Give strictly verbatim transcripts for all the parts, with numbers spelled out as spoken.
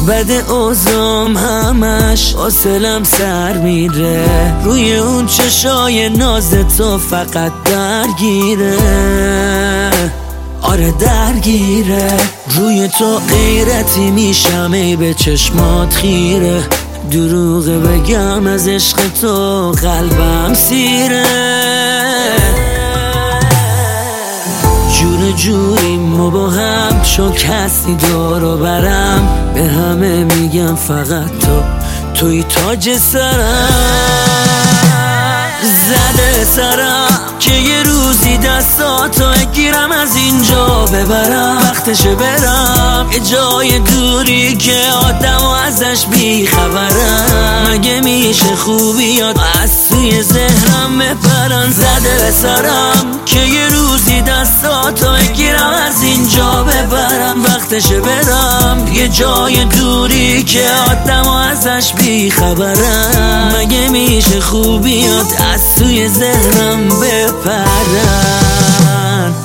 بد اوزام همش حوصلم سر میره، روی اون چشای ناز تو فقط درگیره. آره درگیره، روی تو غیرتی میشم ای به چشمات خیره. دروغه بگم از عشق تو قلبم سیره. جور جوریم ما با هم، چون کسی دارو برم. به همه میگم فقط تو توی تاج سرم. زده سرم که یه روزی دستاتو گیرم از اینجا ببرم. وقتشه برم یه جای دوری که آدم و ازش بیخبرم. مگه میشه خوبیات از توی ذهنم بپرن. زده سرم که یه روزی دستاتو بگیرم از اینجا ببرم. وقتشه برم یه جای دوری که آدم و ازش بیخبرم. مگه میشه خوبیات از توی ذهنم بپرن.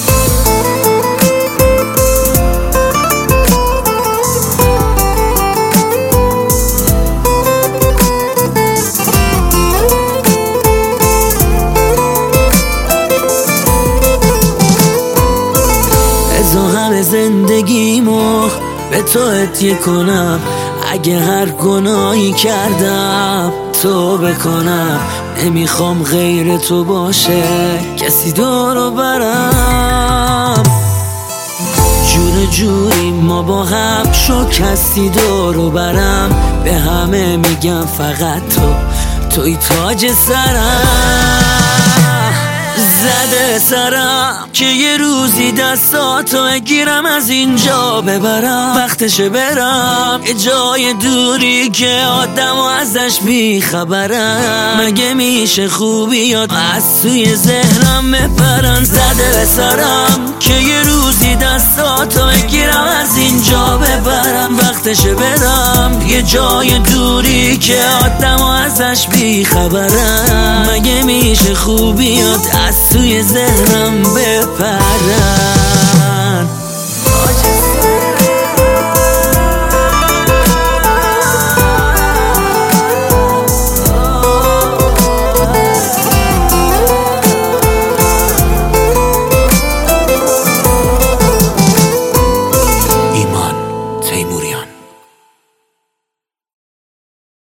زندگیمو به تو هدیه کنم. اگه هر گناهی کردم تو بکنم. نمیخوام غیر تو باشه کسی دورو برم. جور جوری ما با هم، شو کسی دورو برم. به همه میگم فقط تو توی تاج سرم. زده سرم که یه روزی دستاتو بگیرم از اینجا ببرم. وقتشه برم یه جای دوری که آدم و ازش بیخبرم. مگه میشه خوبیات از توی ذهنم بپرن. زده سرم که یه روزی دستاتو بگیرم از اینجا ببرم. وقتشه برم یه جای دوری که آدم و ازش بیخبرم. مگه میشه خوبیات از توی ذهنم بپرن.